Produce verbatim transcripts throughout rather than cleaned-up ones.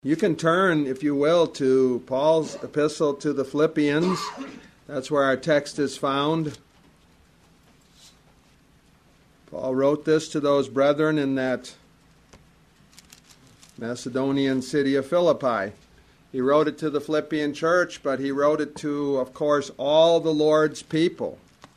You can turn, if you will, to Paul's epistle to the Philippians. That's where our text is found. Paul wrote this to those brethren in that Macedonian city of Philippi. He wrote it to the Philippian church, but he wrote it to, of course, all the Lord's people.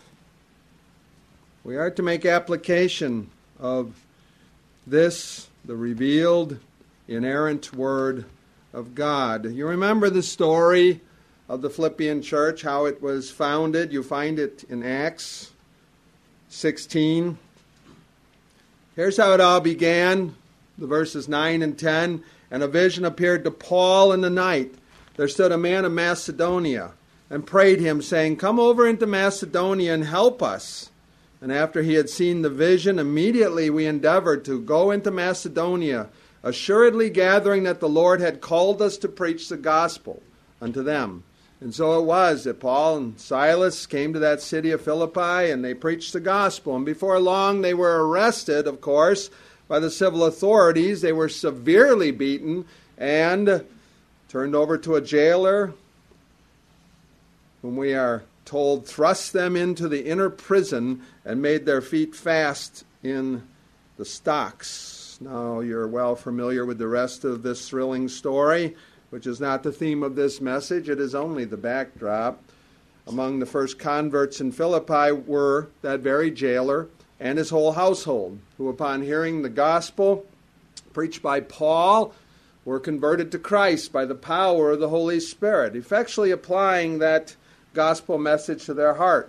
We are to make application of this, the revealed, inerrant Word of God. You remember the story of the Philippian church, how it was founded. You find it in Acts sixteen. Here's how it all began, the verses nine and ten. And a vision appeared to Paul in the night. There stood a man of Macedonia and prayed him, saying, "Come over into Macedonia and help us." And after he had seen the vision, immediately we endeavored to go into Macedonia, assuredly gathering that the Lord had called us to preach the gospel unto them. And so it was that Paul and Silas came to that city of Philippi, and they preached the gospel. And before long they were arrested, of course, by the civil authorities. They were severely beaten and turned over to a jailer, whom we are told thrust them into the inner prison and made their feet fast in the stocks. Now, you're well familiar with the rest of this thrilling story, which is not the theme of this message. It is only the backdrop. Among the first converts in Philippi were that very jailer and his whole household, who upon hearing the gospel preached by Paul were converted to Christ by the power of the Holy Spirit, effectually applying that gospel message to their heart.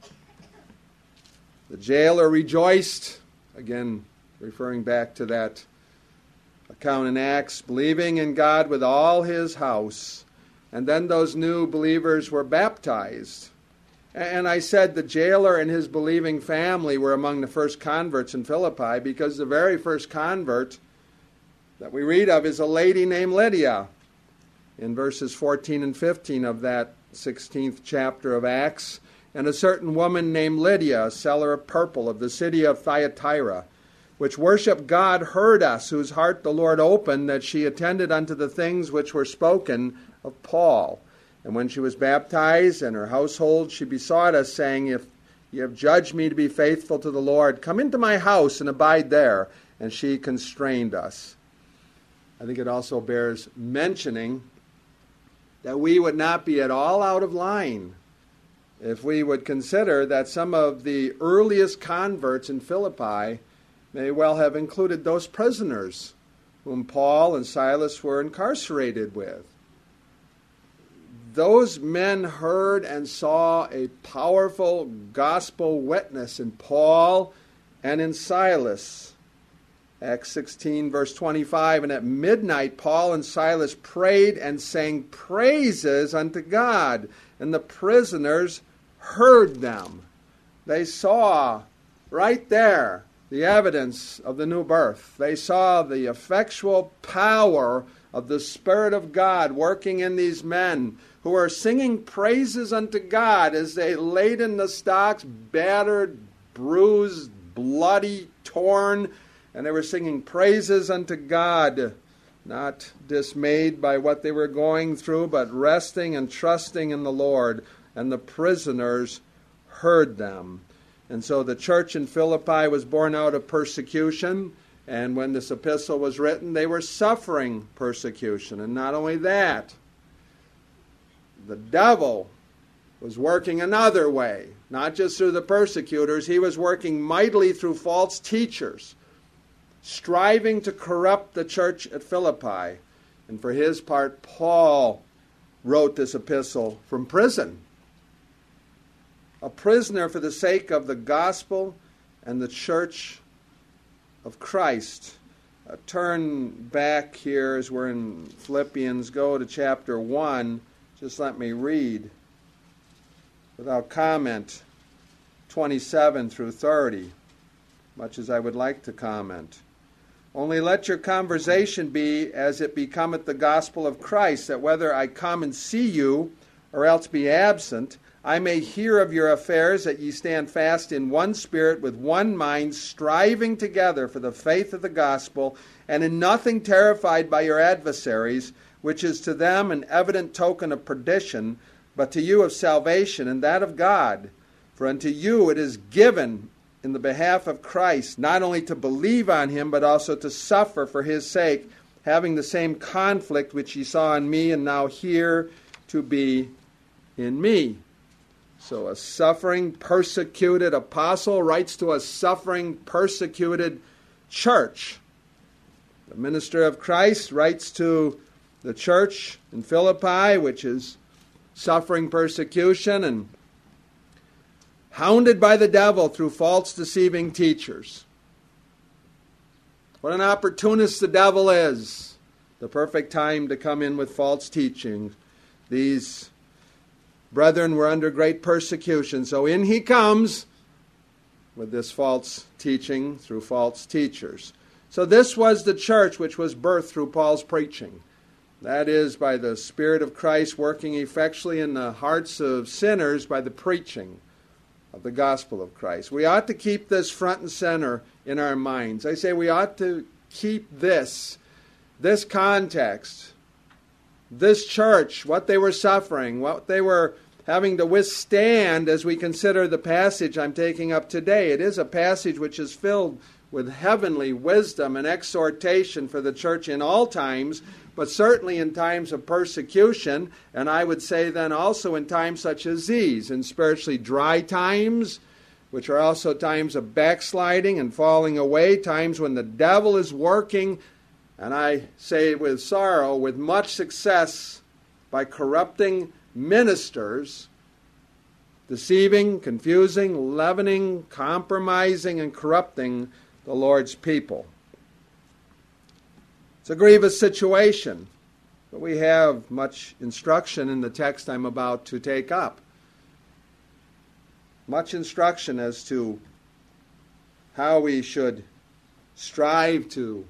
The jailer rejoiced, again referring back to that account in Acts, believing in God with all his house. And then those new believers were baptized. And I said the jailer and his believing family were among the first converts in Philippi, because the very first convert that we read of is a lady named Lydia in verses fourteen and fifteen of that sixteenth chapter of Acts. And a certain woman named Lydia, a seller of purple of the city of Thyatira, which worshiped God, heard us, whose heart the Lord opened, that she attended unto the things which were spoken of Paul. And when she was baptized and her household, she besought us, saying, If ye have judged me to be faithful to the Lord, come into my house and abide there. And she constrained us. I think it also bears mentioning that we would not be at all out of line if we would consider that some of the earliest converts in Philippi may well have included those prisoners whom Paul and Silas were incarcerated with. Those men heard and saw a powerful gospel witness in Paul and in Silas. Acts sixteen, verse twenty-five, and at midnight Paul and Silas prayed and sang praises unto God, and the prisoners heard them. They saw right there the evidence of the new birth. They saw the effectual power of the Spirit of God working in these men who are singing praises unto God as they laid in the stocks, battered, bruised, bloody, torn, and they were singing praises unto God, not dismayed by what they were going through, but resting and trusting in the Lord. And the prisoners heard them. And so the church in Philippi was born out of persecution, and when this epistle was written, they were suffering persecution. And not only that, the devil was working another way, not just through the persecutors. He was working mightily through false teachers, striving to corrupt the church at Philippi. And for his part, Paul wrote this epistle from prison. A prisoner for the sake of the gospel and the church of Christ. Uh, turn back here as we're in Philippians. Go to chapter one. Just let me read without comment twenty-seven through thirty, much as I would like to comment. Only let your conversation be as it becometh the gospel of Christ, that whether I come and see you or else be absent, I may hear of your affairs, that ye stand fast in one spirit, with one mind, striving together for the faith of the gospel, and in nothing terrified by your adversaries, which is to them an evident token of perdition, but to you of salvation, and that of God. For unto you it is given in the behalf of Christ, not only to believe on him, but also to suffer for his sake, having the same conflict which ye saw in me, and now hear to be in me. So a suffering, persecuted apostle writes to a suffering, persecuted church. The minister of Christ writes to the church in Philippi, which is suffering persecution and hounded by the devil through false deceiving teachers. What an opportunist the devil is. The perfect time to come in with false teaching. These brethren were under great persecution, so in he comes with this false teaching through false teachers. So this was the church which was birthed through Paul's preaching. That is, by the Spirit of Christ working effectually in the hearts of sinners by the preaching of the gospel of Christ. We ought to keep this front and center in our minds. I say we ought to keep this, this context, this church, what they were suffering, what they were having to withstand as we consider the passage I'm taking up today. It is a passage which is filled with heavenly wisdom and exhortation for the church in all times, but certainly in times of persecution, and I would say then also in times such as these, in spiritually dry times, which are also times of backsliding and falling away, times when the devil is working, and I say with sorrow, with much success, by corrupting ministers, deceiving, confusing, leavening, compromising, and corrupting the Lord's people. It's a grievous situation, but we have much instruction in the text I'm about to take up. Much instruction as to how we should strive to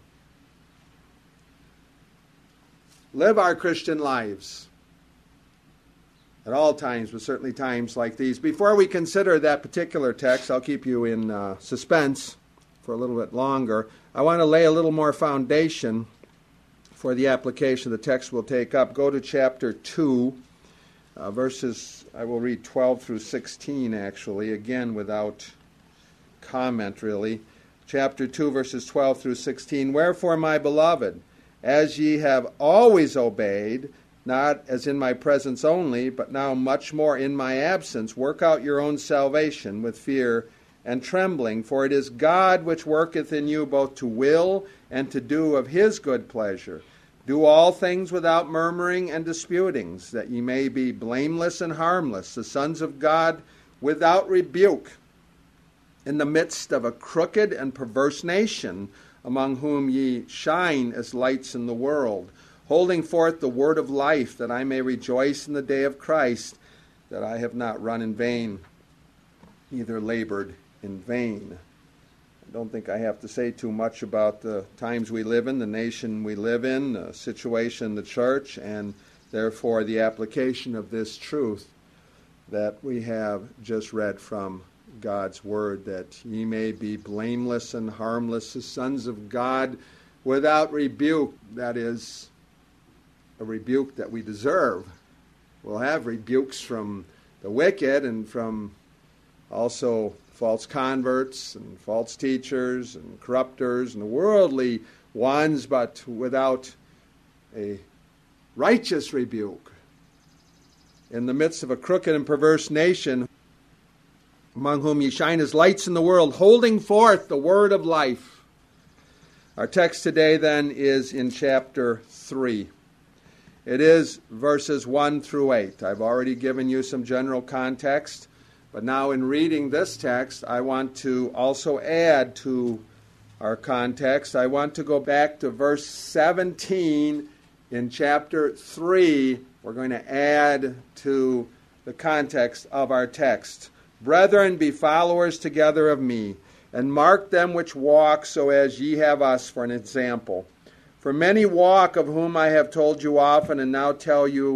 live our Christian lives at all times, but certainly times like these. Before we consider that particular text, I'll keep you in uh, suspense for a little bit longer. I want to lay a little more foundation for the application the text will take up. Go to chapter two, uh, verses, I will read twelve through sixteen, actually, again without comment, really. Chapter two, verses twelve through sixteen. Wherefore, my beloved, as ye have always obeyed, not as in my presence only, but now much more in my absence, work out your own salvation with fear and trembling, for it is God which worketh in you both to will and to do of his good pleasure. Do all things without murmuring and disputings, that ye may be blameless and harmless, the sons of God without rebuke, in the midst of a crooked and perverse nation, among whom ye shine as lights in the world, holding forth the word of life, that I may rejoice in the day of Christ, that I have not run in vain, neither labored in vain. I don't think I have to say too much about the times we live in, the nation we live in, the situation in the church, and therefore the application of this truth that we have just read from God's word, that ye may be blameless and harmless, the sons of God, without rebuke. That is a rebuke that we deserve. We'll have rebukes from the wicked and from also false converts and false teachers and corrupters and the worldly ones, but without a righteous rebuke. In the midst of a crooked and perverse nation, among whom ye shine as lights in the world, holding forth the word of life. Our text today then is in chapter three. It is verses one through eight. I've already given you some general context, but now in reading this text, I want to also add to our context. I want to go back to verse seventeen in chapter three. We're going to add to the context of our text. Brethren, be followers together of me, and mark them which walk so as ye have us for an example. For many walk, of whom I have told you often, and now tell you,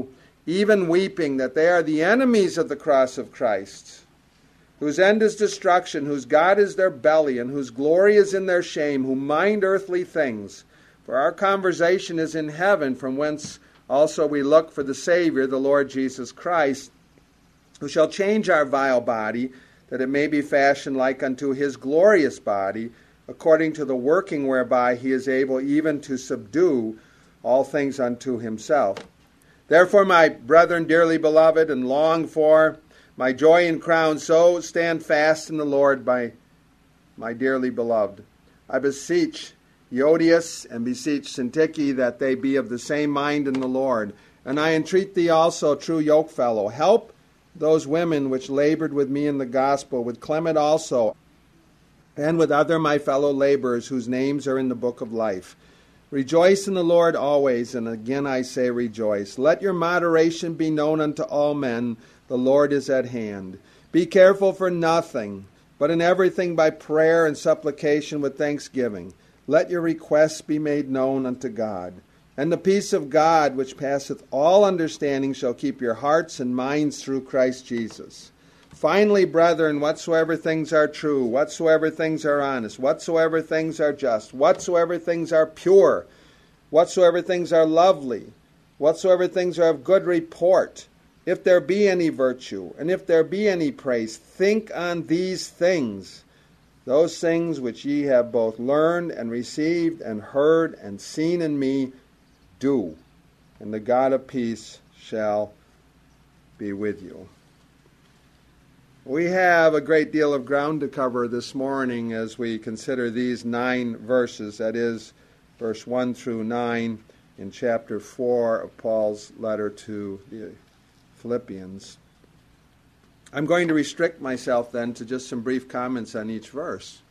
even weeping, that they are the enemies of the cross of Christ, whose end is destruction, whose God is their belly, and whose glory is in their shame, who mind earthly things. For our conversation is in heaven, from whence also we look for the Savior, the Lord Jesus Christ, who shall change our vile body, that it may be fashioned like unto his glorious body, according to the working whereby he is able even to subdue all things unto himself. Therefore, my brethren, dearly beloved, and longed for, my joy and crown, so stand fast in the Lord, by my dearly beloved. I beseech Euodias and beseech Syntyche that they be of the same mind in the Lord. And I entreat thee also, true yokefellow, help those women which labored with me in the gospel, with Clement also, and with other my fellow laborers, whose names are in the book of life. Rejoice in the Lord always, and again I say rejoice. Let your moderation be known unto all men. The Lord is at hand. Be careful for nothing, but in everything by prayer and supplication with thanksgiving. Let your requests be made known unto God. And the peace of God, which passeth all understanding, shall keep your hearts and minds through Christ Jesus. Finally, brethren, whatsoever things are true, whatsoever things are honest, whatsoever things are just, whatsoever things are pure, whatsoever things are lovely, whatsoever things are of good report, if there be any virtue, and if there be any praise, think on these things. Those things which ye have both learned and received and heard and seen in me, do, and the God of peace shall be with you. We have a great deal of ground to cover this morning as we consider these nine verses, that is, verse one through nine in chapter four of Paul's letter to the Philippians. I'm going to restrict myself then to just some brief comments on each verse,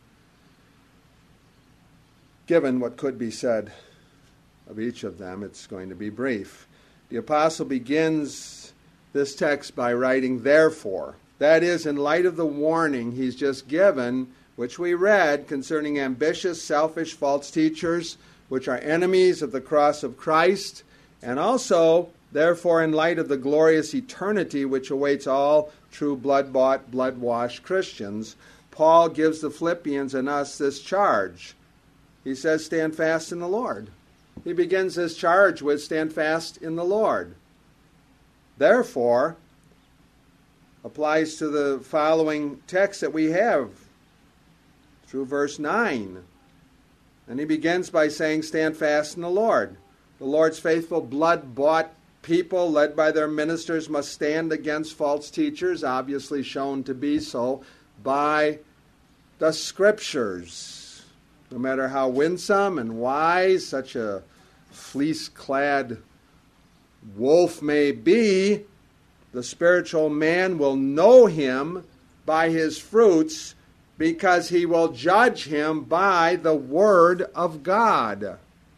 given what could be said of each of them. It's going to be brief. The apostle begins this text by writing, therefore. That is, in light of the warning he's just given, which we read concerning ambitious, selfish, false teachers, which are enemies of the cross of Christ, and also, therefore, in light of the glorious eternity which awaits all true blood-bought, blood-washed Christians, Paul gives the Philippians and us this charge. He says, stand fast in the Lord. He begins this charge with, stand fast in the Lord. Therefore, applies to the following text that we have through verse nine. And he begins by saying, stand fast in the Lord. The Lord's faithful, blood-bought people, led by their ministers, must stand against false teachers, obviously shown to be so by the Scriptures. No matter how winsome and wise such a fleece-clad wolf may be, the spiritual man will know him by his fruits, because he will judge him by the Word of God.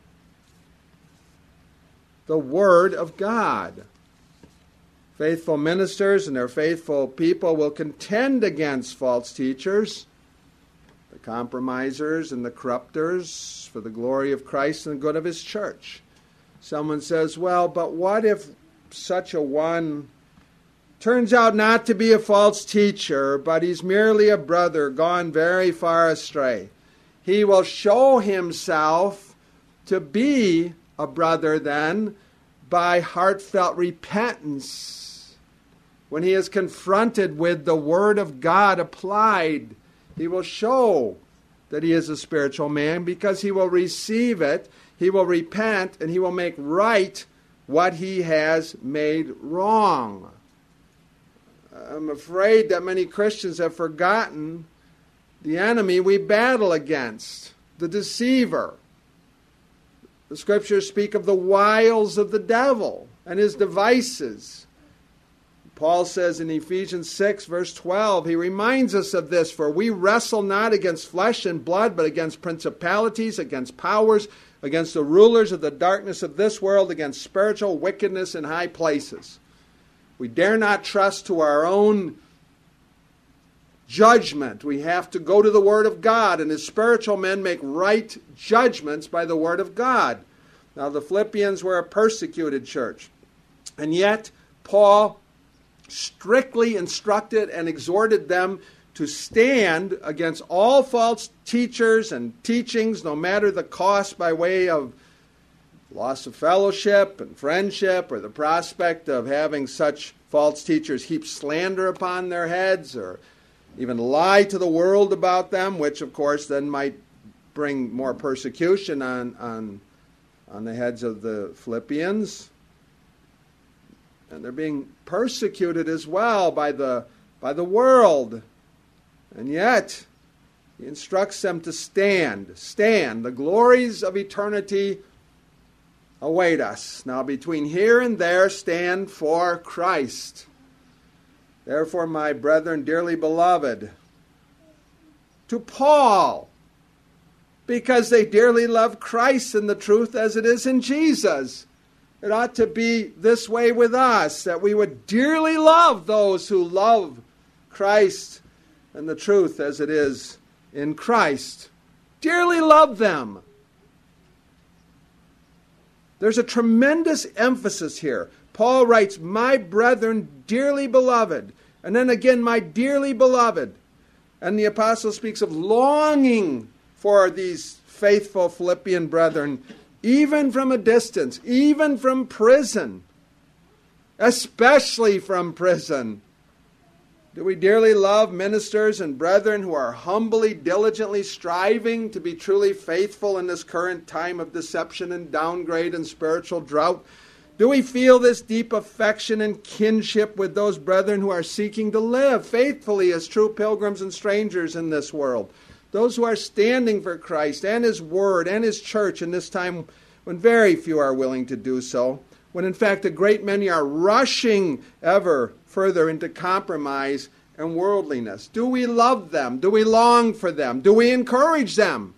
The Word of God. Faithful ministers and their faithful people will contend against false teachers, the compromisers and the corrupters, for the glory of Christ and the good of His church. Someone says, well, but what if such a one turns out not to be a false teacher, but he's merely a brother gone very far astray? He will show himself to be a brother then by heartfelt repentance. When he is confronted with the Word of God applied, he will show that he is a spiritual man, because he will receive it, he will repent, and he will make right what he has made wrong. I'm afraid that many Christians have forgotten the enemy we battle against, the deceiver. The Scriptures speak of the wiles of the devil and his devices. Paul says in Ephesians six, verse twelve, he reminds us of this, for we wrestle not against flesh and blood, but against principalities, against powers, against the rulers of the darkness of this world, against spiritual wickedness in high places. We dare not trust to our own judgment. We have to go to the Word of God, and as spiritual men make right judgments by the Word of God. Now, the Philippians were a persecuted church, and yet Paul strictly instructed and exhorted them to stand against all false teachers and teachings, no matter the cost, by way of loss of fellowship and friendship, or the prospect of having such false teachers heap slander upon their heads, or even lie to the world about them, which of course then might bring more persecution on, on, on the heads of the Philippians. And they're being persecuted as well by the, by the world. And yet, he instructs them to stand. Stand. The glories of eternity await us. Now, between here and there, stand for Christ. Therefore, my brethren, dearly beloved, to Paul, because they dearly love Christ and the truth as it is in Jesus. It ought to be this way with us, that we would dearly love those who love Christ and the truth as it is in Christ. Dearly love them. There's a tremendous emphasis here. Paul writes, my brethren, dearly beloved. And then again, my dearly beloved. And the apostle speaks of longing for these faithful Philippian brethren, even from a distance, even from prison, especially from prison. Do we dearly love ministers and brethren who are humbly, diligently striving to be truly faithful in this current time of deception and downgrade and spiritual drought? Do we feel this deep affection and kinship with those brethren who are seeking to live faithfully as true pilgrims and strangers in this world? Those who are standing for Christ and His Word and His church in this time when very few are willing to do so, when in fact a great many are rushing ever further into compromise and worldliness. Do we love them? Do we long for them? Do we encourage them?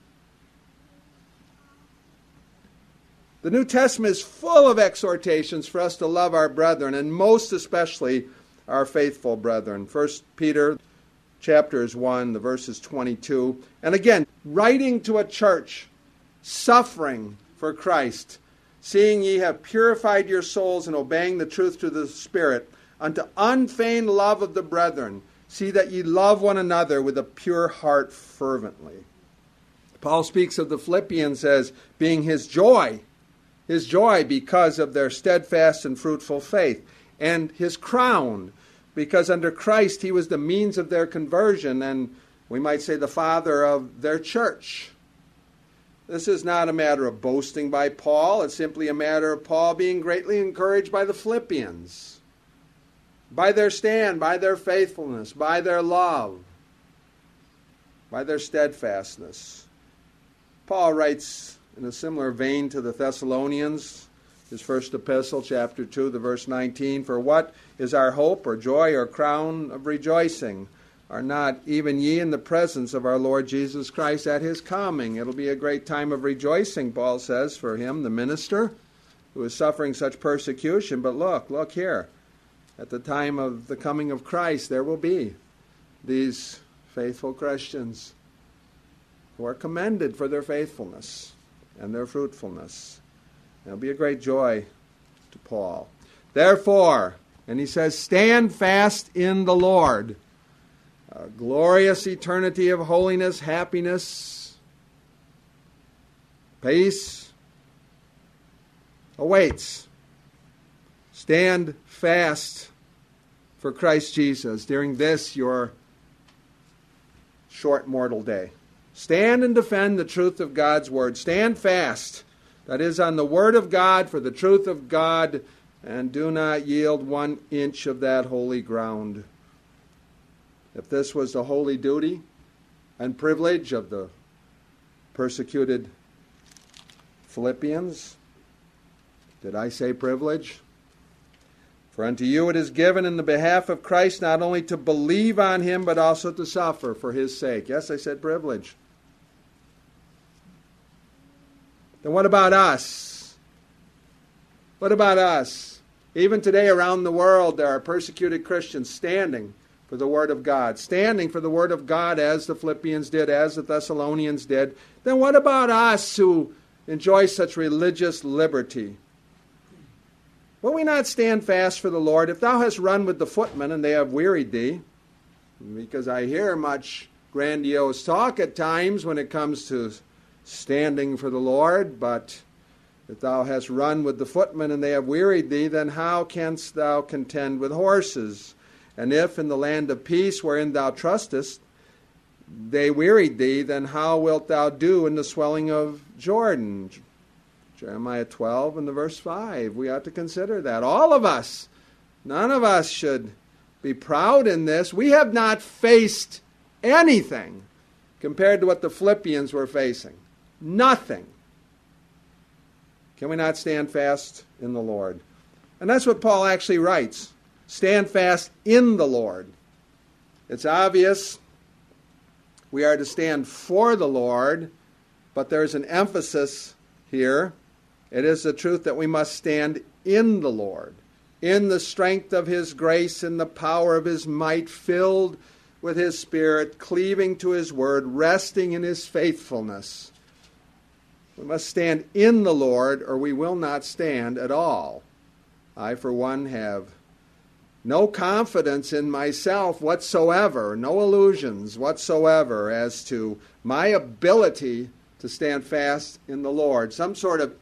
The New Testament is full of exhortations for us to love our brethren, and most especially our faithful brethren. First Peter chapter is one, the verse is twenty-two. And again, writing to a church suffering for Christ, seeing ye have purified your souls in obeying the truth to the Spirit, unto unfeigned love of the brethren, see that ye love one another with a pure heart fervently. Paul speaks of the Philippians as being his joy, his joy because of their steadfast and fruitful faith, and his crown, because under Christ he was the means of their conversion, and we might say the father of their church. This is not a matter of boasting by Paul. It's simply a matter of Paul being greatly encouraged by the Philippians, by their stand, by their faithfulness, by their love, by their steadfastness. Paul writes in a similar vein to the Thessalonians, his first epistle, chapter two, the verse nineteen, for what is our hope or joy or crown of rejoicing? Are not even ye in the presence of our Lord Jesus Christ at His coming? It'll be a great time of rejoicing, Paul says, for him, the minister, who is suffering such persecution. But look, look here. At the time of the coming of Christ, there will be these faithful Christians who are commended for their faithfulness and their fruitfulness. It'll be a great joy to Paul. Therefore, and he says, stand fast in the Lord. A glorious eternity of holiness, happiness, peace awaits. Stand fast for Christ Jesus during this, your short mortal day. Stand and defend the truth of God's Word. Stand fast, that is, on the Word of God, for the truth of God, and do not yield one inch of that holy ground. If this was the holy duty and privilege of the persecuted Philippians, did I say privilege? For unto you it is given in the behalf of Christ not only to believe on Him, but also to suffer for His sake. Yes, I said privilege. Then what about us? What about us? Even today around the world there are persecuted Christians standing for the Word of God, standing for the Word of God as the Philippians did, as the Thessalonians did. Then what about us who enjoy such religious liberty? Will we not stand fast for the Lord? If thou hast run with the footmen, and they have wearied thee, because I hear much grandiose talk at times when it comes to standing for the Lord, but if thou hast run with the footmen, and they have wearied thee, then how canst thou contend with horses? And if in the land of peace wherein thou trustest, they wearied thee, then how wilt thou do in the swelling of Jordan? Jeremiah twelve and the verse five. We ought to consider that. All of us, none of us should be proud in this. We have not faced anything compared to what the Philippians were facing. Nothing. Can we not stand fast in the Lord? And that's what Paul actually writes. Stand fast in the Lord. It's obvious we are to stand for the Lord, but there's an emphasis here. It is the truth that we must stand in the Lord, in the strength of His grace, in the power of His might, filled with His Spirit, cleaving to His Word, resting in His faithfulness. We must stand in the Lord, or we will not stand at all. I, for one, have no confidence in myself whatsoever, no illusions whatsoever as to my ability to stand fast in the Lord. Some sort of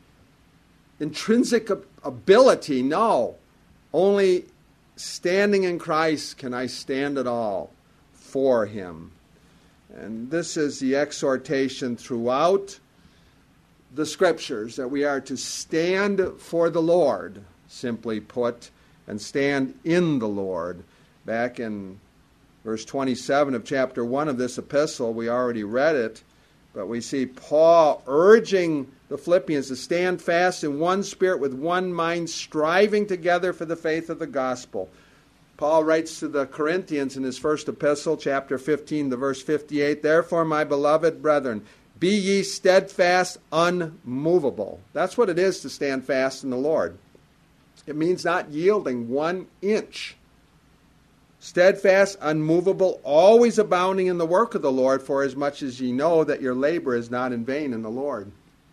intrinsic ability, no. Only standing in Christ can I stand at all for Him. And this is the exhortation throughout the Scriptures, that we are to stand for the Lord, simply put, and stand in the Lord. Back in verse twenty-seven of chapter one of this epistle, we already read it, but we see Paul urging the Philippians to stand fast in one spirit with one mind, striving together for the faith of the gospel. Paul writes to the Corinthians in his first epistle, chapter fifteen, the verse fifty-eight, Therefore, my beloved brethren, be ye steadfast, unmovable. That's what it is to stand fast in the Lord. It means not yielding one inch. Steadfast, unmovable, always abounding in the work of the Lord, for as much as ye know that your labor is not in vain in the Lord.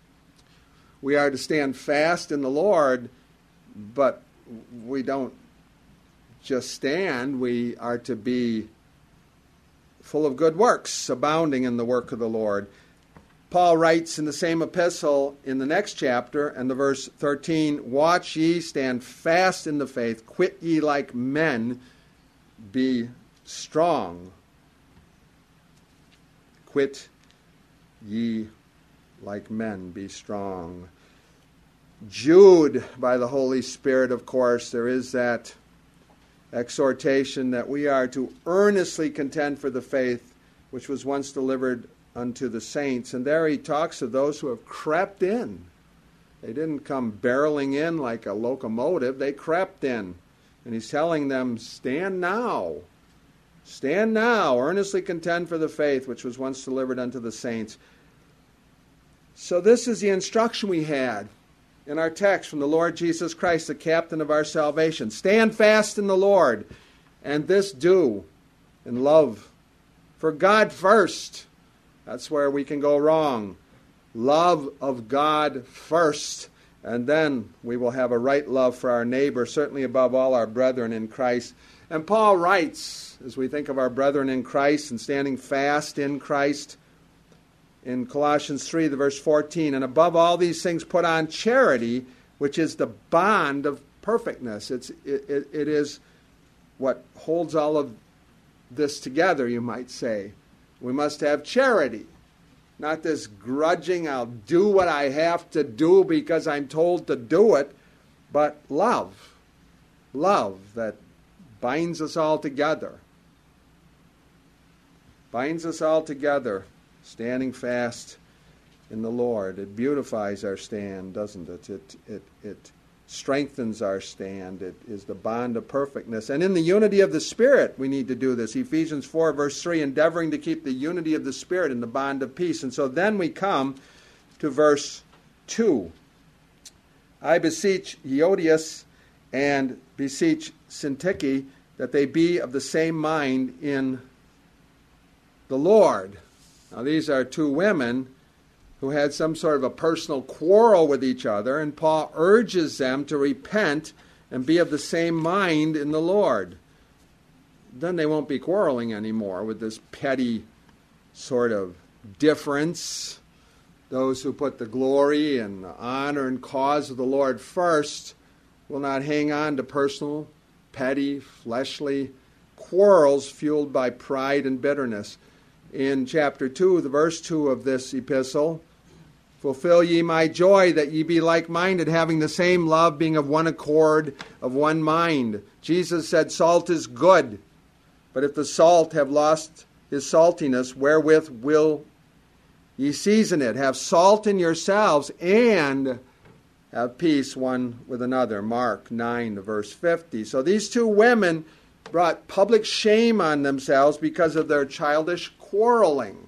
We are to stand fast in the Lord, but we don't just stand. We are to be full of good works, abounding in the work of the Lord. Paul writes in the same epistle in the next chapter, and the verse thirteen, Watch ye, stand fast in the faith, quit ye like men, be strong. Quit ye like men, be strong. Jude, by the Holy Spirit, of course, there is that exhortation that we are to earnestly contend for the faith which was once delivered unto the saints. And there he talks of those who have crept in. They didn't come barreling in like a locomotive. They crept in. And he's telling them, stand now. Stand now. Earnestly contend for the faith which was once delivered unto the saints. So this is the instruction we had in our text from the Lord Jesus Christ, the captain of our salvation. Stand fast in the Lord, and this do in love for God first. That's where we can go wrong. Love of God first, and then we will have a right love for our neighbor, certainly above all our brethren in Christ. And Paul writes, as we think of our brethren in Christ and standing fast in Christ, in Colossians three, the verse fourteen, and above all these things put on charity, which is the bond of perfectness. It's, it, it, it is what holds all of this together, you might say. We must have charity. Not this grudging, I'll do what I have to do because I'm told to do it, but love. Love that binds us all together. Binds us all together, standing fast in the Lord. It beautifies our stand, doesn't it? It, it, it strengthens our stand. It is the bond of perfectness. And in the unity of the Spirit, we need to do this. Ephesians four, verse three, endeavoring to keep the unity of the Spirit in the bond of peace. And so then we come to verse two. I beseech Euodias and beseech Syntyche that they be of the same mind in the Lord. Now these are two women who had some sort of a personal quarrel with each other, and Paul urges them to repent and be of the same mind in the Lord. Then they won't be quarreling anymore with this petty sort of difference. Those who put the glory and the honor and cause of the Lord first will not hang on to personal, petty, fleshly quarrels fueled by pride and bitterness. In chapter two, the verse two of this epistle, fulfill ye my joy, that ye be like-minded, having the same love, being of one accord, of one mind. Jesus said, salt is good, but if the salt have lost his saltiness, wherewith will ye season it? Have salt in yourselves, and have peace one with another. Mark nine, verse fifty. So these two women brought public shame on themselves because of their childish quarreling.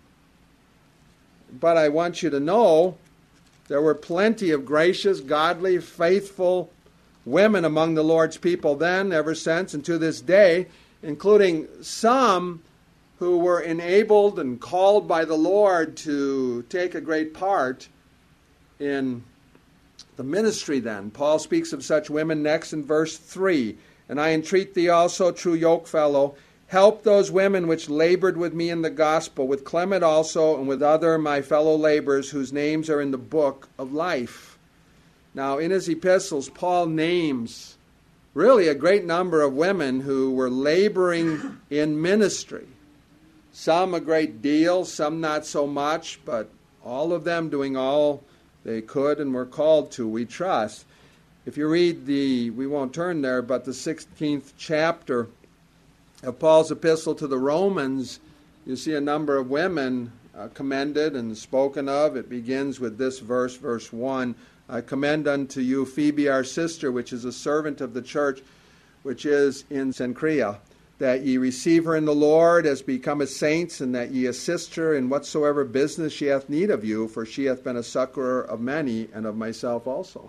But I want you to know there were plenty of gracious, godly, faithful women among the Lord's people then, ever since, and to this day, including some who were enabled and called by the Lord to take a great part in the ministry then. Paul speaks of such women next in verse three. And I entreat thee also, true yokefellow, help those women which labored with me in the gospel, with Clement also, and with other my fellow laborers, whose names are in the book of life. Now, in his epistles, Paul names really a great number of women who were laboring in ministry. Some a great deal, some not so much, but all of them doing all they could and were called to, we trust. If you read the, we won't turn there, but the sixteenth chapter of Paul's epistle to the Romans, you see a number of women uh, commended and spoken of. It begins with this verse, verse one. I commend unto you Phoebe our sister, which is a servant of the church, which is in Cenchrea, that ye receive her in the Lord as becometh saints, and that ye assist her in whatsoever business she hath need of you, for she hath been a succorer of many, and of myself also.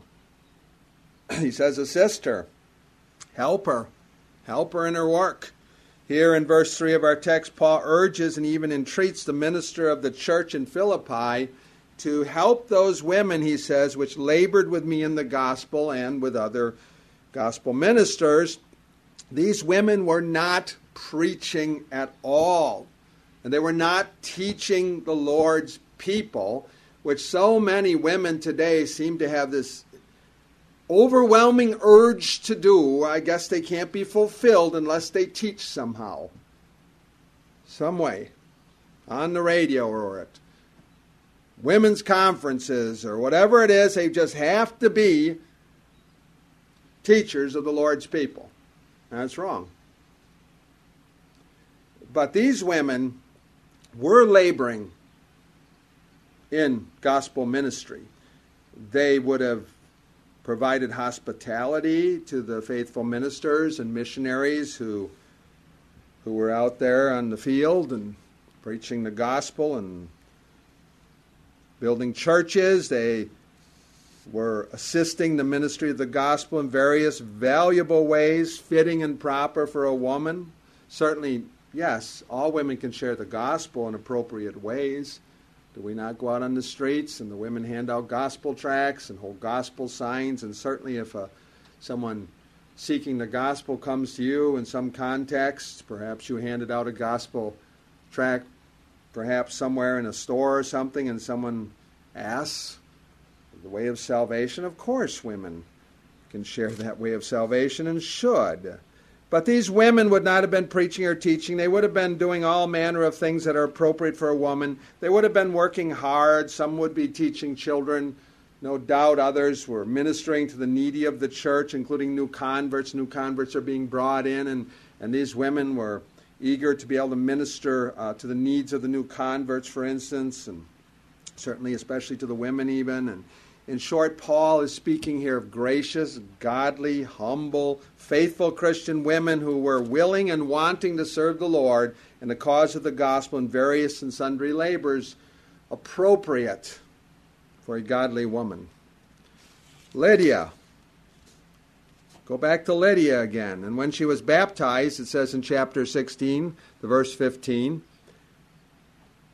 He says, assist her. Help her. Help her in her work. Here in verse three of our text, Paul urges and even entreats the minister of the church in Philippi to help those women, he says, which labored with me in the gospel and with other gospel ministers. These women were not preaching at all. And they were not teaching the Lord's people, which so many women today seem to have this overwhelming urge to do. I guess they can't be fulfilled unless they teach somehow, some way, on the radio or at women's conferences or whatever it is. They just have to be teachers of the Lord's people. That's wrong. But these women were laboring in gospel ministry. They would have provided hospitality to the faithful ministers and missionaries who who were out there on the field and preaching the gospel and building churches. They were assisting the ministry of the gospel in various valuable ways, fitting and proper for a woman. Certainly, yes, all women can share the gospel in appropriate ways. Do we not go out on the streets and the women hand out gospel tracts and hold gospel signs? And certainly if uh, someone seeking the gospel comes to you in some context, perhaps you handed out a gospel tract, perhaps somewhere in a store or something, and someone asks the way of salvation. Of course women can share that way of salvation and should. But these women would not have been preaching or teaching. They would have been doing all manner of things that are appropriate for a woman. They would have been working hard. Some would be teaching children. No doubt others were ministering to the needy of the church, including new converts. New converts are being brought in, and, and these women were eager to be able to minister uh, to the needs of the new converts, for instance, and certainly especially to the women even. And in short, Paul is speaking here of gracious, godly, humble, faithful Christian women who were willing and wanting to serve the Lord in the cause of the gospel in various and sundry labors appropriate for a godly woman. Lydia. Go back to Lydia again. And when she was baptized, it says in chapter sixteen, the verse fifteen,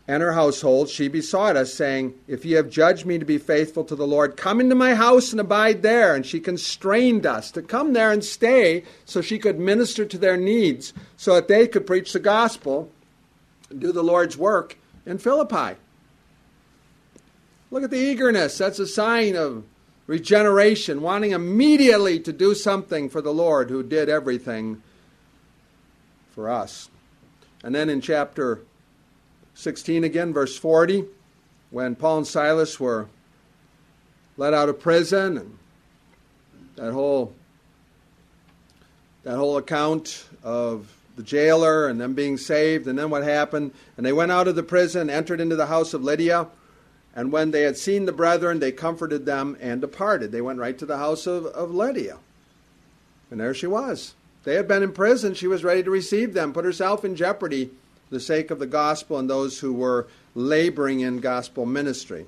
and her household, she besought us, saying, If ye have judged me to be faithful to the Lord, come into my house and abide there. And she constrained us to come there and stay so she could minister to their needs, so that they could preach the gospel and do the Lord's work in Philippi. Look at the eagerness. That's a sign of regeneration, wanting immediately to do something for the Lord who did everything for us. And then in chapter sixteen again, verse forty, when Paul and Silas were let out of prison, and that whole that whole account of the jailer and them being saved, and then what happened, and they went out of the prison, entered into the house of Lydia, and when they had seen the brethren, they comforted them and departed. They went right to the house of, of Lydia, and there she was. They had been in prison. She was ready to receive them, put herself in jeopardy for the sake of the gospel and those who were laboring in gospel ministry.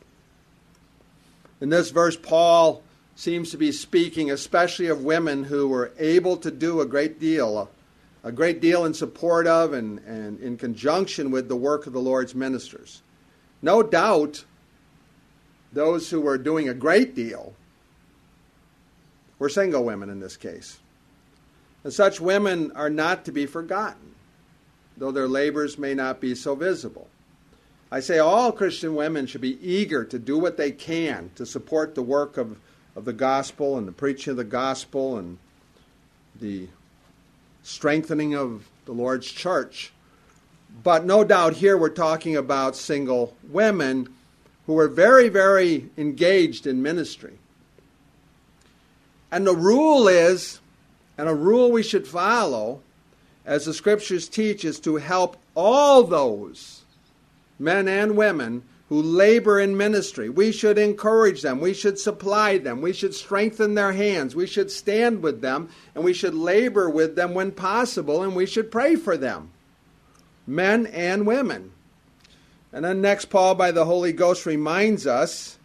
In this verse, Paul seems to be speaking especially of women who were able to do a great deal, a great deal in support of and, and in conjunction with the work of the Lord's ministers. No doubt, those who were doing a great deal were single women in this case. And such women are not to be forgotten, though their labors may not be so visible. I say all Christian women should be eager to do what they can to support the work of, of the gospel and the preaching of the gospel and the strengthening of the Lord's church. But no doubt here we're talking about single women who were very, very engaged in ministry. And the rule is, and a rule we should follow, as the Scriptures teach, is to help all those men and women who labor in ministry. We should encourage them. We should supply them. We should strengthen their hands. We should stand with them, and we should labor with them when possible, and we should pray for them, men and women. And then next, Paul, by the Holy Ghost, reminds us,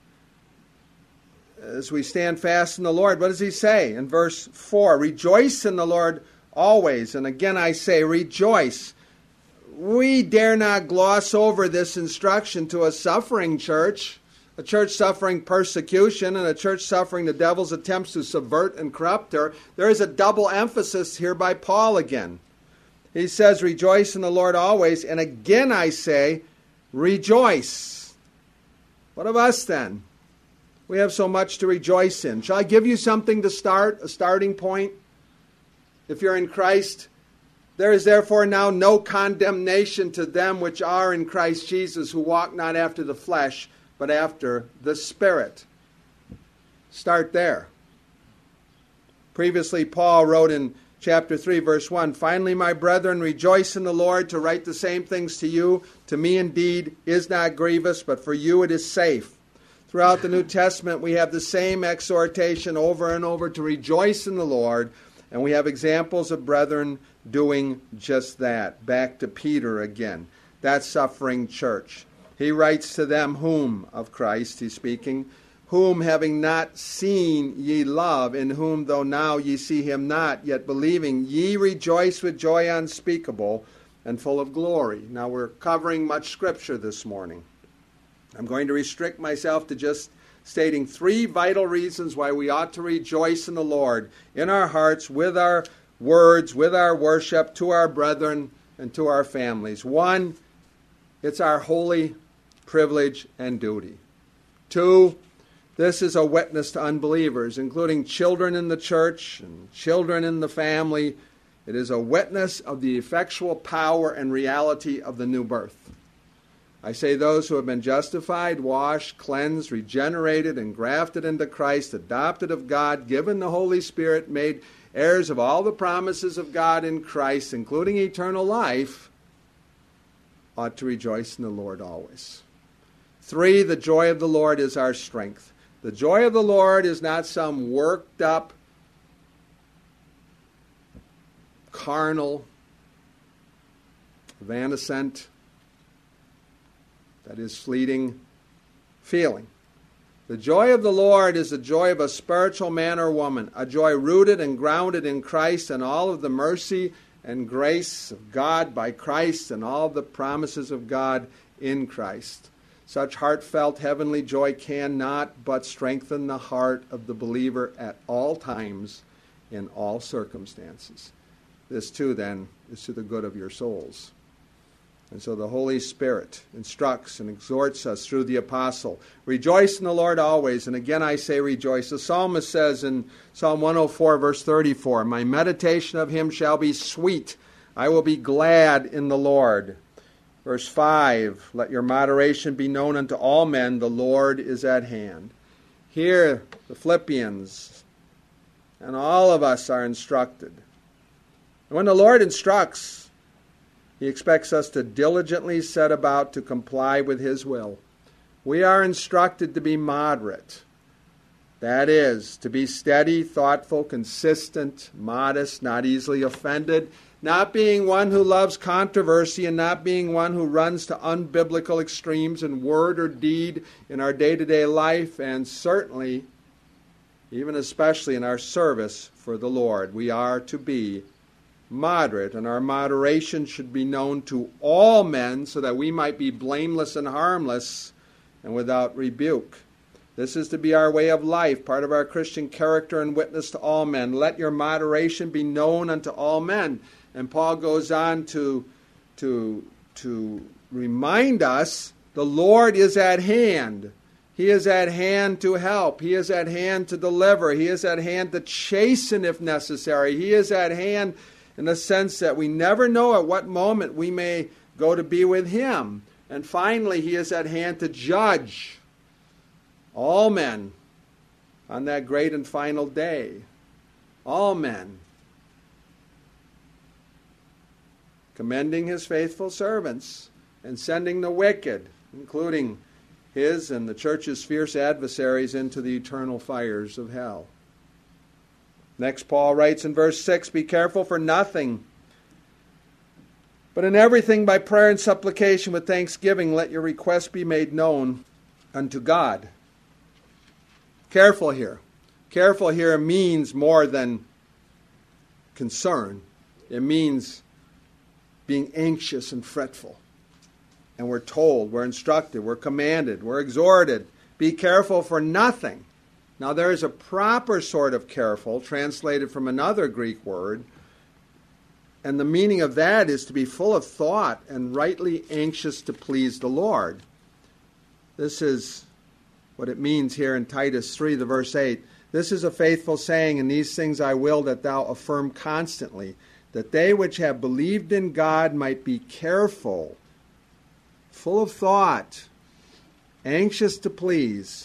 as we stand fast in the Lord, what does he say in verse four? Rejoice in the Lord always. And again I say, rejoice. We dare not gloss over this instruction to a suffering church, a church suffering persecution and a church suffering the devil's attempts to subvert and corrupt her. There is a double emphasis here by Paul again. He says, rejoice in the Lord always. And again I say, rejoice. What of us then? We have so much to rejoice in. Shall I give you something to start, a starting point? If you're in Christ, there is therefore now no condemnation to them which are in Christ Jesus, who walk not after the flesh, but after the Spirit. Start there. Previously, Paul wrote in chapter three, verse one, finally, my brethren, rejoice in the Lord. To write the same things to you, to me indeed is not grievous, but for you it is safe. Throughout the New Testament, we have the same exhortation over and over to rejoice in the Lord, and we have examples of brethren doing just that. Back to Peter again, that suffering church. He writes to them, whom, of Christ he's speaking, whom having not seen ye love, in whom though now ye see him not, yet believing, ye rejoice with joy unspeakable and full of glory. Now we're covering much scripture this morning. I'm going to restrict myself to just stating three vital reasons why we ought to rejoice in the Lord, in our hearts, with our words, with our worship, to our brethren and to our families. One, it's our holy privilege and duty. Two, this is a witness to unbelievers, including children in the church and children in the family. It is a witness of the effectual power and reality of the new birth. I say those who have been justified, washed, cleansed, regenerated, and grafted into Christ, adopted of God, given the Holy Spirit, made heirs of all the promises of God in Christ, including eternal life, ought to rejoice in the Lord always. Three, the joy of the Lord is our strength. The joy of the Lord is not some worked up, carnal, evanescent, that is fleeting feeling. The joy of the Lord is the joy of a spiritual man or woman, a joy rooted and grounded in Christ and all of the mercy and grace of God by Christ and all of the promises of God in Christ. Such heartfelt heavenly joy cannot but strengthen the heart of the believer at all times, in all circumstances. This too, then, is to the good of your souls. And so the Holy Spirit instructs and exhorts us through the apostle. Rejoice in the Lord always. And again I say rejoice. The psalmist says in Psalm one oh four, verse thirty-four, my meditation of him shall be sweet. I will be glad in the Lord. Verse five, let your moderation be known unto all men. The Lord is at hand. Here the Philippians and all of us are instructed. And when the Lord instructs, He expects us to diligently set about to comply with His will. We are instructed to be moderate. That is, to be steady, thoughtful, consistent, modest, not easily offended, not being one who loves controversy and not being one who runs to unbiblical extremes in word or deed in our day-to-day life, and certainly, even especially in our service for the Lord. We are to be moderate, and our moderation should be known to all men so that we might be blameless and harmless and without rebuke. This is to be our way of life, part of our Christian character and witness to all men. Let your moderation be known unto all men. And Paul goes on to, to, to remind us the Lord is at hand. He is at hand to help. He is at hand to deliver. He is at hand to chasten if necessary. He is at hand in the sense that we never know at what moment we may go to be with Him. And finally, He is at hand to judge all men on that great and final day. All men. Commending His faithful servants and sending the wicked, including His and the church's fierce adversaries, into the eternal fires of hell. Next, Paul writes in verse six, be careful for nothing, but in everything by prayer and supplication with thanksgiving let your requests be made known unto God. Careful here. Careful here means more than concern. It means being anxious and fretful. And we're told, we're instructed, we're commanded, we're exhorted, be careful for nothing. Now there is a proper sort of careful, translated from another Greek word, and the meaning of that is to be full of thought and rightly anxious to please the Lord. This is what it means here in Titus three, the verse eight. This is a faithful saying, and these things I will that thou affirm constantly, that they which have believed in God might be careful, full of thought, anxious to please.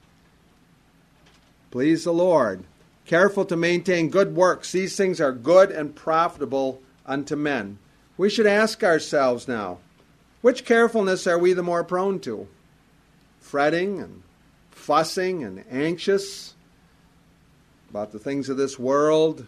Please the Lord. Careful to maintain good works. These things are good and profitable unto men. We should ask ourselves now, which carefulness are we the more prone to? Fretting and fussing and anxious about the things of this world?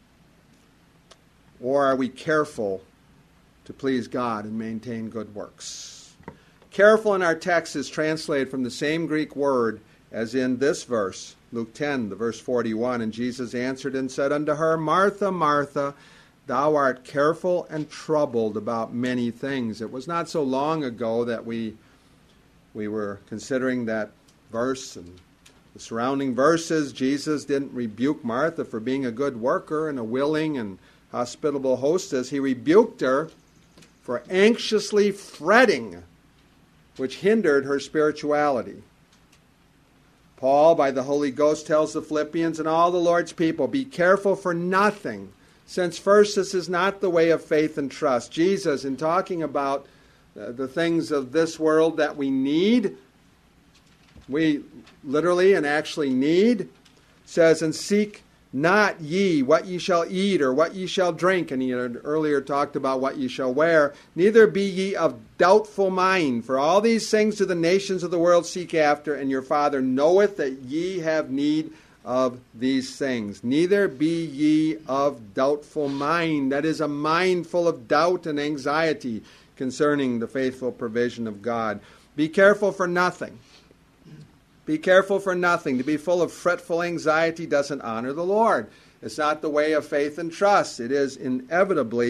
Or are we careful to please God and maintain good works? Careful in our text is translated from the same Greek word as in this verse, Luke ten, the verse forty-one. And Jesus answered and said unto her, Martha, Martha, thou art careful and troubled about many things. It was not so long ago that we, we were considering that verse and the surrounding verses. Jesus didn't rebuke Martha for being a good worker and a willing and hospitable hostess. He rebuked her for anxiously fretting, which hindered her spirituality. Paul, by the Holy Ghost, tells the Philippians and all the Lord's people, be careful for nothing, since first this is not the way of faith and trust. Jesus, in talking about uh, the things of this world that we need, we literally and actually need, says, and seek not ye what ye shall eat or what ye shall drink. And he had earlier talked about what ye shall wear. Neither be ye of doubtful mind. For all these things do the nations of the world seek after, and your Father knoweth that ye have need of these things. Neither be ye of doubtful mind. That is, a mind full of doubt and anxiety concerning the faithful provision of God. Be careful for nothing. Be careful for nothing. To be full of fretful anxiety doesn't honor the Lord. It's not the way of faith and trust. It is inevitably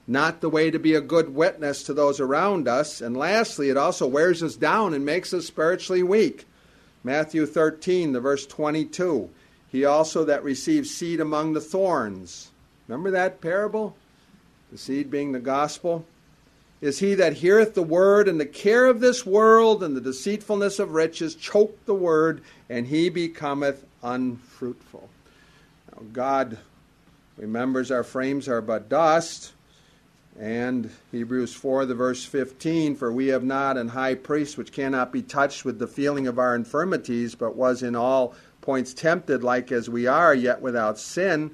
not the way to be a good witness to those around us. And lastly, it also wears us down and makes us spiritually weak. Matthew thirteen, the verse twenty-two. He also that receives seed among the thorns. Remember that parable? The seed being the gospel. Is he that heareth the word, and the care of this world and the deceitfulness of riches choke the word, and he becometh unfruitful. Now God remembers our frames are but dust. And Hebrews four, the verse fifteen, for we have not an high priest which cannot be touched with the feeling of our infirmities, but was in all points tempted like as we are, yet without sin.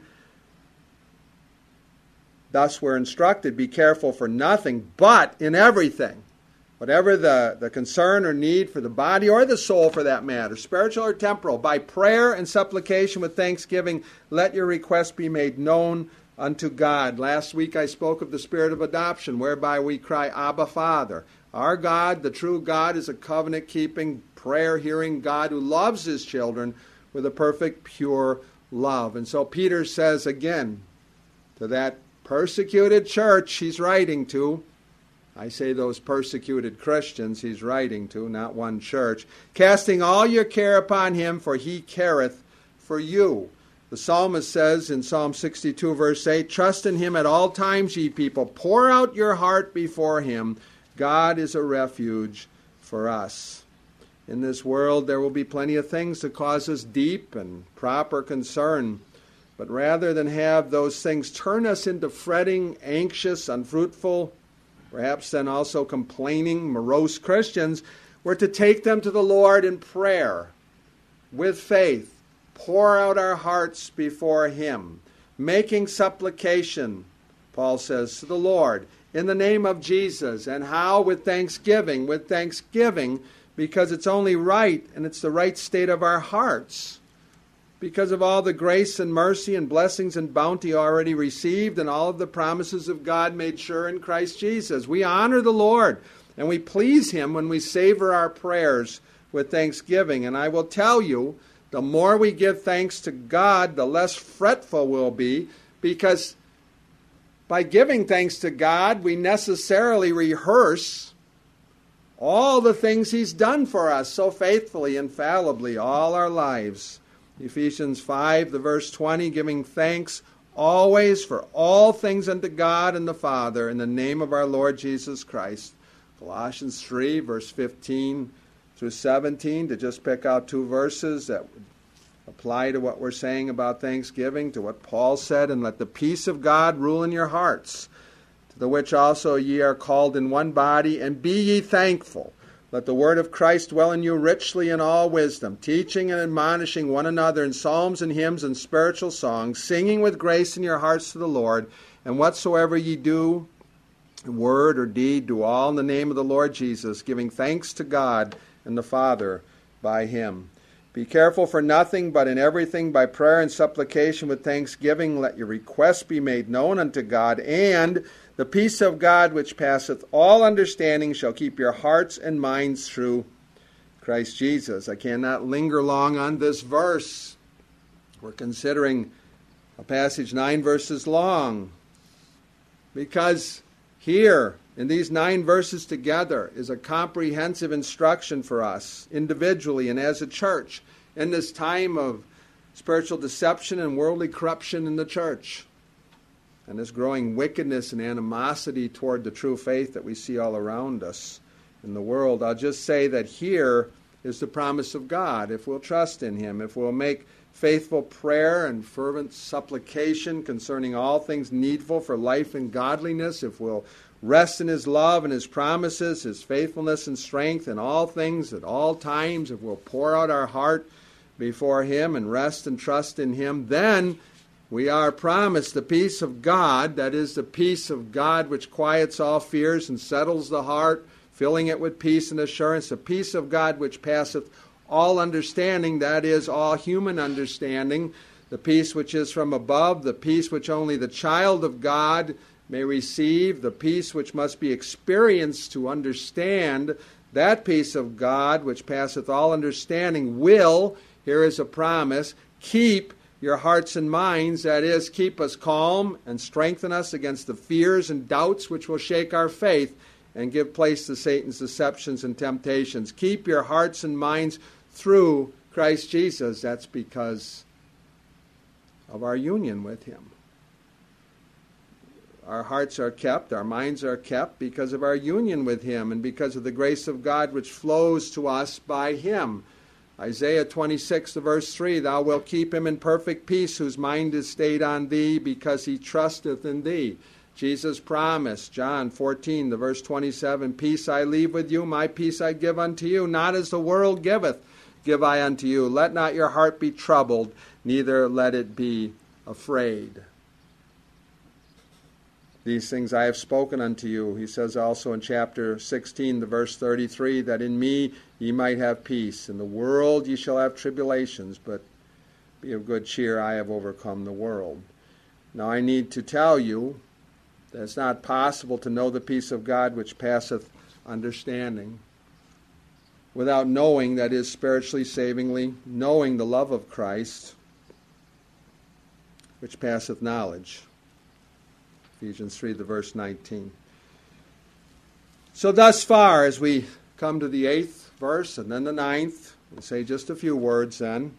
Thus we're instructed, be careful for nothing, but in everything. Whatever the, the concern or need for the body or the soul for that matter, spiritual or temporal, by prayer and supplication with thanksgiving, let your requests be made known unto God. Last week I spoke of the spirit of adoption, whereby we cry, Abba, Father. Our God, the true God, is a covenant-keeping, prayer-hearing God who loves his children with a perfect, pure love. And so Peter says again to that persecuted church he's writing to, I say those persecuted Christians he's writing to, not one church, casting all your care upon him, for he careth for you. The psalmist says in Psalm sixty-two, verse eight, trust in him at all times, ye people. Pour out your heart before him. God is a refuge for us. In this world there will be plenty of things to cause us deep and proper concern. But rather than have those things turn us into fretting, anxious, unfruitful, perhaps then also complaining, morose Christians, we're to take them to the Lord in prayer, with faith, pour out our hearts before him, making supplication, Paul says, to the Lord, in the name of Jesus. And how? With thanksgiving. With thanksgiving, because it's only right, and it's the right state of our hearts, because of all the grace and mercy and blessings and bounty already received, and all of the promises of God made sure in Christ Jesus. We honor the Lord, and we please him when we savor our prayers with thanksgiving. And I will tell you, the more we give thanks to God, the less fretful we'll be, because by giving thanks to God, we necessarily rehearse all the things he's done for us so faithfully, infallibly, all our lives. Ephesians five, the verse twenty, giving thanks always for all things unto God and the Father in the name of our Lord Jesus Christ. Colossians three, verse fifteen through seventeen, to just pick out two verses that would apply to what we're saying about thanksgiving, to what Paul said, and let the peace of God rule in your hearts, to the which also ye are called in one body, and be ye thankful. Let the word of Christ dwell in you richly in all wisdom, teaching and admonishing one another in psalms and hymns and spiritual songs, singing with grace in your hearts to the Lord. And whatsoever ye do, in word or deed, do all in the name of the Lord Jesus, giving thanks to God and the Father by him. Be careful for nothing, but in everything by prayer and supplication with thanksgiving let your requests be made known unto God, and the peace of God which passeth all understanding shall keep your hearts and minds through Christ Jesus. I cannot linger long on this verse. We're considering a passage nine verses long, because here in these nine verses together is a comprehensive instruction for us individually and as a church in this time of spiritual deception and worldly corruption in the church, and this growing wickedness and animosity toward the true faith that we see all around us in the world. I'll just say that here is the promise of God. If we'll trust in him, if we'll make faithful prayer and fervent supplication concerning all things needful for life and godliness, if we'll rest in his love and his promises, his faithfulness and strength in all things at all times, if we'll pour out our heart before him and rest and trust in him, then we are promised the peace of God, that is, the peace of God which quiets all fears and settles the heart, filling it with peace and assurance, the peace of God which passeth all understanding, that is, all human understanding, the peace which is from above, the peace which only the child of God may receive, the peace which must be experienced to understand. That peace of God which passeth all understanding will, here is a promise, keep your hearts and minds, that is, keep us calm and strengthen us against the fears and doubts which will shake our faith and give place to Satan's deceptions and temptations. Keep your hearts and minds through Christ Jesus. That's because of our union with him. Our hearts are kept, our minds are kept because of our union with him and because of the grace of God which flows to us by him. Isaiah twenty-six, the verse three, thou wilt keep him in perfect peace, whose mind is stayed on thee, because he trusteth in thee. Jesus promised, John fourteen, the verse twenty-seven, peace I leave with you, my peace I give unto you, not as the world giveth, give I unto you. Let not your heart be troubled, neither let it be afraid. These things I have spoken unto you. He says also in chapter sixteen, the verse thirty-three, that in me ye might have peace. In the world ye shall have tribulations, but be of good cheer, I have overcome the world. Now I need to tell you that it's not possible to know the peace of God which passeth understanding without knowing, that is, spiritually, savingly, knowing the love of Christ which passeth knowledge. Ephesians three, the verse nineteen. So thus far, as we come to the eighth verse and then the ninth, we'll say just a few words then.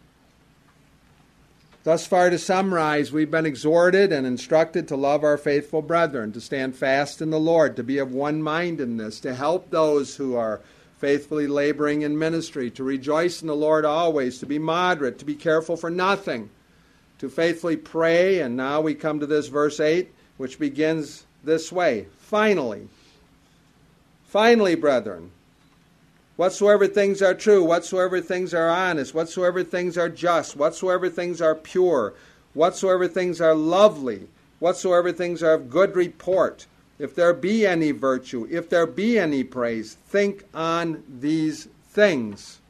Thus far, to summarize, we've been exhorted and instructed to love our faithful brethren, to stand fast in the Lord, to be of one mind in this, to help those who are faithfully laboring in ministry, to rejoice in the Lord always, to be moderate, to be careful for nothing, to faithfully pray. And now we come to this verse eight, which begins this way. Finally, finally, brethren, whatsoever things are true, whatsoever things are honest, whatsoever things are just, whatsoever things are pure, whatsoever things are lovely, whatsoever things are of good report, if there be any virtue, if there be any praise, think on these things.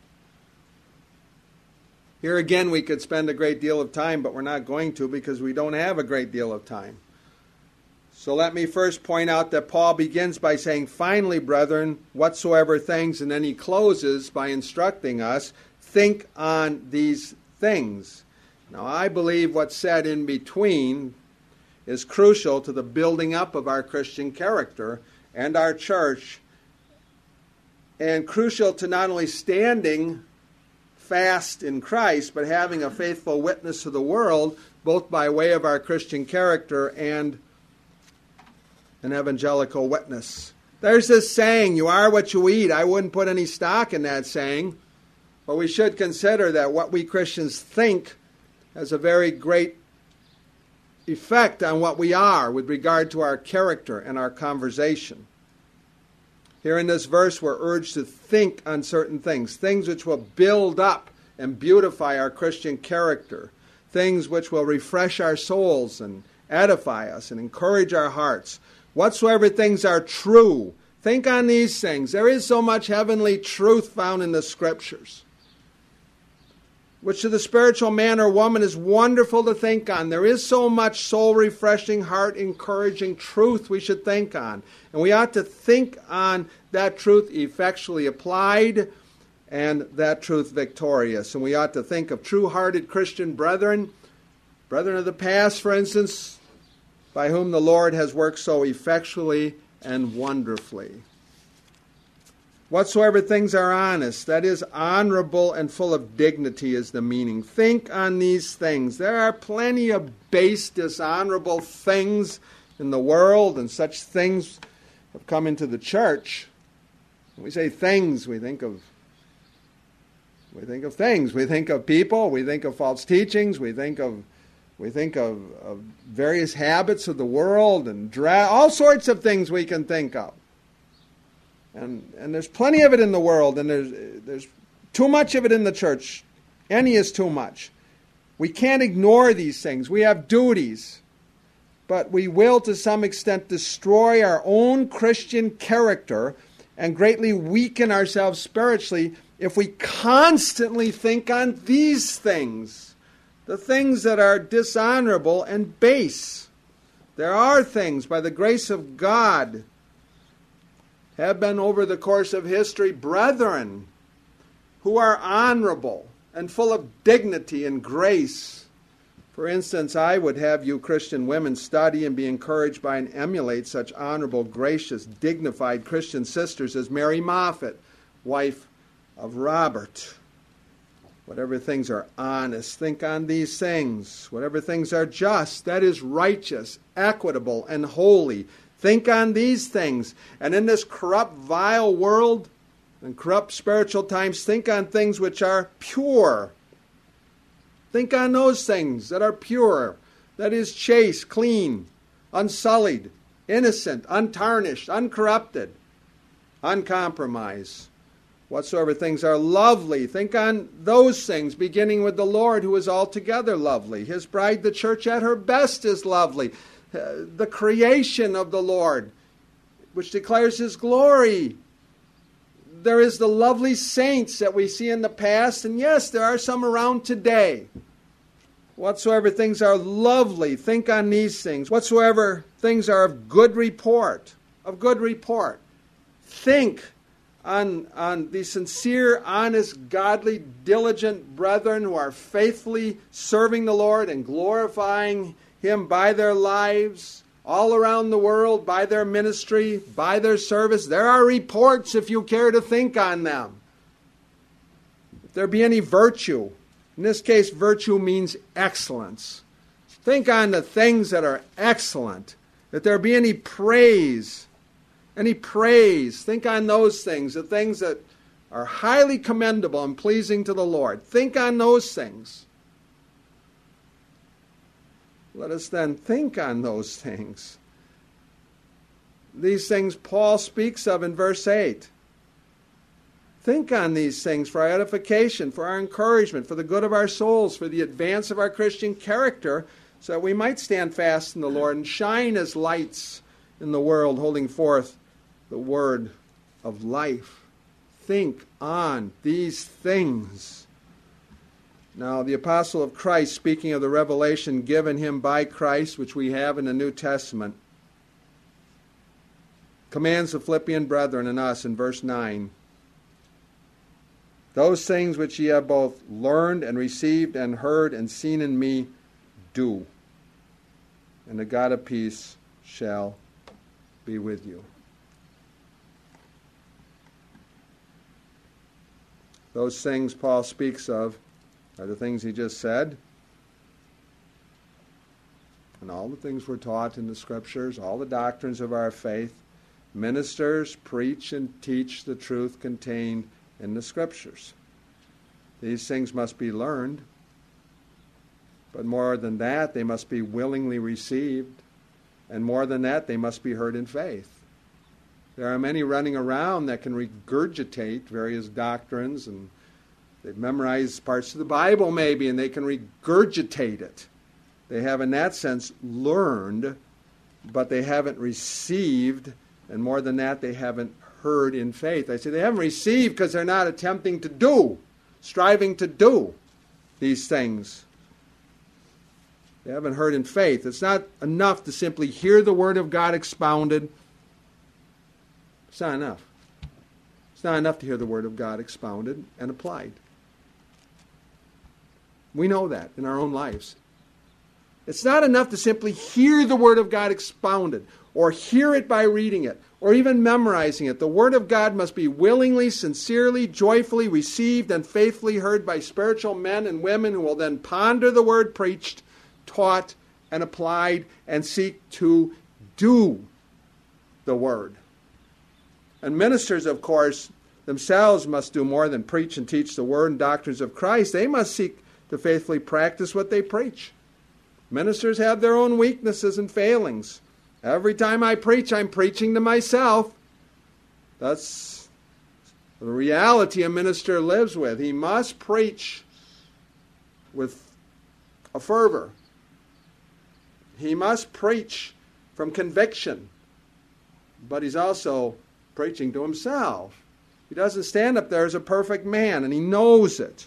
Here again we could spend a great deal of time, but we're not going to because we don't have a great deal of time. So let me first point out that Paul begins by saying, finally, brethren, whatsoever things, and then he closes by instructing us, think on these things. Now, I believe what's said in between is crucial to the building up of our Christian character and our church, and crucial to not only standing fast in Christ, but having a faithful witness to the world, both by way of our Christian character and an evangelical witness. There's this saying, you are what you eat. I wouldn't put any stock in that saying, but we should consider that what we Christians think has a very great effect on what we are with regard to our character and our conversation. Here in this verse, we're urged to think on certain things, things which will build up and beautify our Christian character, things which will refresh our souls and edify us and encourage our hearts. Whatsoever things are true, think on these things. There is so much heavenly truth found in the Scriptures, which to the spiritual man or woman is wonderful to think on. There is so much soul-refreshing, heart-encouraging truth we should think on. And we ought to think on that truth effectually applied and that truth victorious. And we ought to think of true-hearted Christian brethren, brethren of the past, for instance, by whom the Lord has worked so effectually and wonderfully. Whatsoever things are honest, that is, honorable and full of dignity is the meaning. Think on these things. There are plenty of base, dishonorable things in the world, and such things have come into the church. When we say things, we think of we think of things. We think of people. We think of false teachings. We think of We think of, of various habits of the world and dra- all sorts of things we can think of. And and there's plenty of it in the world, and there's there's too much of it in the church. Any is too much. We can't ignore these things. We have duties. But we will, to some extent, destroy our own Christian character and greatly weaken ourselves spiritually if we constantly think on these things. The things that are dishonorable and base. There are things, by the grace of God, have been over the course of history, brethren, who are honorable and full of dignity and grace. For instance, I would have you Christian women study and be encouraged by and emulate such honorable, gracious, dignified Christian sisters as Mary Moffat, wife of Robert. Whatever things are honest, think on these things. Whatever things are just, that is righteous, equitable, and holy, think on these things. And in this corrupt, vile world and corrupt spiritual times, think on things which are pure. Think on those things that are pure, that is chaste, clean, unsullied, innocent, untarnished, uncorrupted, uncompromised. Whatsoever things are lovely, think on those things, beginning with the Lord, who is altogether lovely. His bride, the church, at her best is lovely. Uh, the creation of the Lord, which declares His glory. There is the lovely saints that we see in the past, and yes, there are some around today. Whatsoever things are lovely, think on these things. Whatsoever things are of good report, of good report, think on, on the sincere, honest, godly, diligent brethren who are faithfully serving the Lord and glorifying Him by their lives all around the world, by their ministry, by their service. There are reports if you care to think on them. If there be any virtue, in this case, virtue means excellence. Think on the things that are excellent. If there be any praise, any praise, think on those things, the things that are highly commendable and pleasing to the Lord. Think on those things. Let us then think on those things. These things Paul speaks of in verse eight. Think on these things for our edification, for our encouragement, for the good of our souls, for the advance of our Christian character, so that we might stand fast in the Lord and shine as lights in the world, holding forth the word of life. Think on these things. Now, the apostle of Christ, speaking of the revelation given him by Christ, which we have in the New Testament, commands the Philippian brethren and us in verse nine, those things which ye have both learned and received and heard and seen in me, do, and the God of peace shall be with you. Those things Paul speaks of are the things he just said, and all the things we're taught in the Scriptures, all the doctrines of our faith. Ministers preach and teach the truth contained in the Scriptures. These things must be learned, but more than that, they must be willingly received, and more than that, they must be heard in faith. There are many running around that can regurgitate various doctrines, and they've memorized parts of the Bible maybe, and they can regurgitate it. They have, in that sense, learned, but they haven't received, and more than that, they haven't heard in faith. I say they haven't received because they're not attempting to do, striving to do these things. They haven't heard in faith. It's not enough to simply hear the Word of God expounded. It's not enough. It's not enough to hear the Word of God expounded and applied. We know that in our own lives. It's not enough to simply hear the Word of God expounded, or hear it by reading it, or even memorizing it. The Word of God must be willingly, sincerely, joyfully received and faithfully heard by spiritual men and women who will then ponder the Word preached, taught, and applied, and seek to do the Word. And ministers, of course, themselves must do more than preach and teach the Word and doctrines of Christ. They must seek to faithfully practice what they preach. Ministers have their own weaknesses and failings. Every time I preach, I'm preaching to myself. That's the reality a minister lives with. He must preach with a fervor. He must preach from conviction. But he's also preaching to himself. He doesn't stand up there as a perfect man, and he knows it.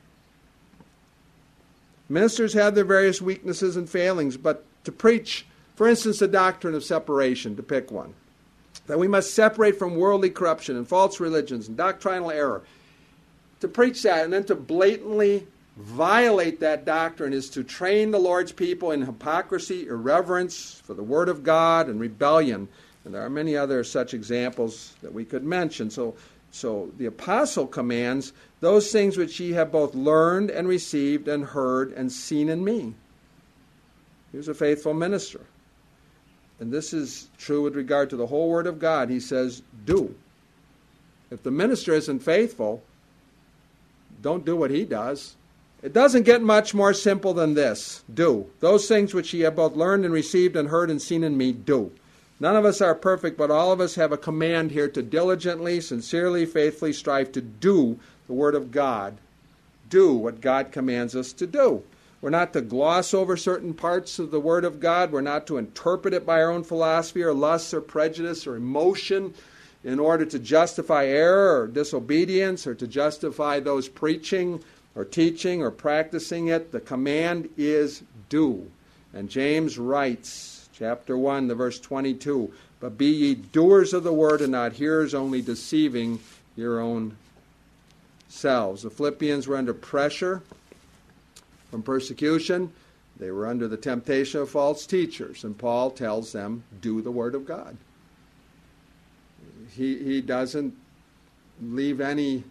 Ministers have their various weaknesses and failings, but to preach, for instance, the doctrine of separation, to pick one, that we must separate from worldly corruption and false religions and doctrinal error, to preach that and then to blatantly, violate that doctrine is to train the Lord's people in hypocrisy, irreverence for the Word of God, and rebellion. And there are many other such examples that we could mention. So, so the apostle commands those things which ye have both learned and received and heard and seen in me. He was a faithful minister. And this is true with regard to the whole Word of God. He says, do. If the minister isn't faithful, don't do what he does. It doesn't get much more simple than this. Do. Those things which ye have both learned and received and heard and seen in me, do. None of us are perfect, but all of us have a command here to diligently, sincerely, faithfully strive to do the Word of God. Do what God commands us to do. We're not to gloss over certain parts of the Word of God. We're not to interpret it by our own philosophy or lust or prejudice or emotion in order to justify error or disobedience or to justify those preaching or teaching or practicing it. The command is do. And James writes, chapter one, the verse twenty-two, but be ye doers of the word and not hearers only, deceiving your own selves. The Philippians were under pressure from persecution. They were under the temptation of false teachers. And Paul tells them, do the word of God. He, he doesn't leave any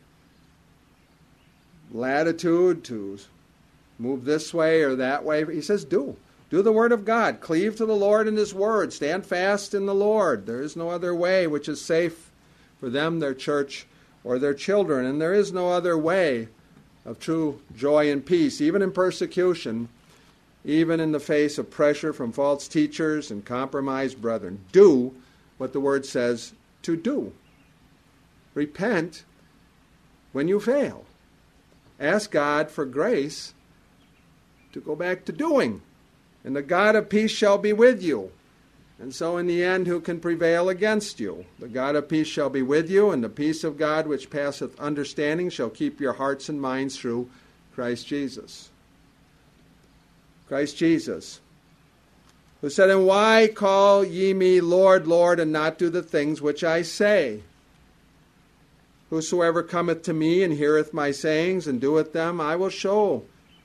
latitude to move this way or that way. He says, do. Do the word of God. Cleave to the Lord and his word. Stand fast in the Lord. There is no other way which is safe for them, their church, or their children. And there is no other way of true joy and peace, even in persecution, even in the face of pressure from false teachers and compromised brethren. Do what the word says to do. Repent when you fail. Ask God for grace to go back to doing. And the God of peace shall be with you. And so in the end, who can prevail against you? The God of peace shall be with you, and the peace of God which passeth understanding shall keep your hearts and minds through Christ Jesus. Christ Jesus, who said, and why call ye me Lord, Lord, and not do the things which I say? Whosoever cometh to me and heareth my sayings and doeth them, I will show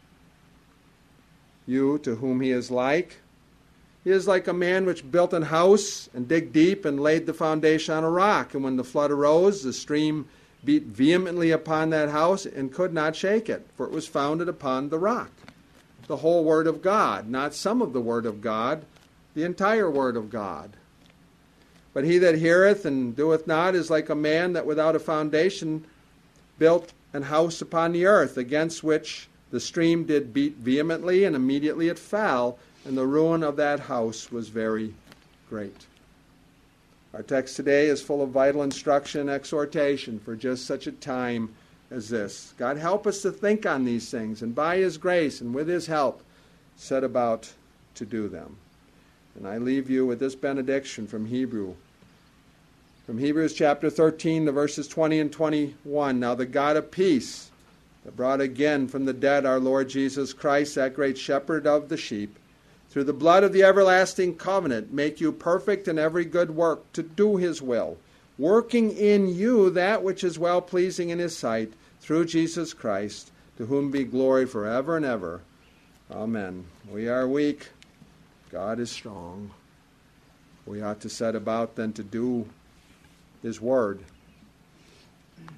you to whom he is like. He is like a man which built an house and digged deep and laid the foundation on a rock. And when the flood arose, the stream beat vehemently upon that house and could not shake it, for it was founded upon the rock. The whole Word of God, not some of the Word of God, the entire Word of God. But he that heareth and doeth not is like a man that without a foundation built an house upon the earth, against which the stream did beat vehemently, and immediately it fell, and the ruin of that house was very great. Our text today is full of vital instruction and exhortation for just such a time as this. God help us to think on these things, and by his grace and with his help, set about to do them. And I leave you with this benediction from Hebrew. From Hebrews chapter thirteen, the verses twenty and twenty-one. Now the God of peace, that brought again from the dead our Lord Jesus Christ, that great shepherd of the sheep, through the blood of the everlasting covenant, make you perfect in every good work to do his will, working in you that which is well-pleasing in his sight, through Jesus Christ, to whom be glory forever and ever. Amen. We are weak. God is strong. We ought to set about then to do his word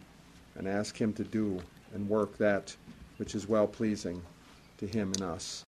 and ask him to do and work that which is well-pleasing to him and us.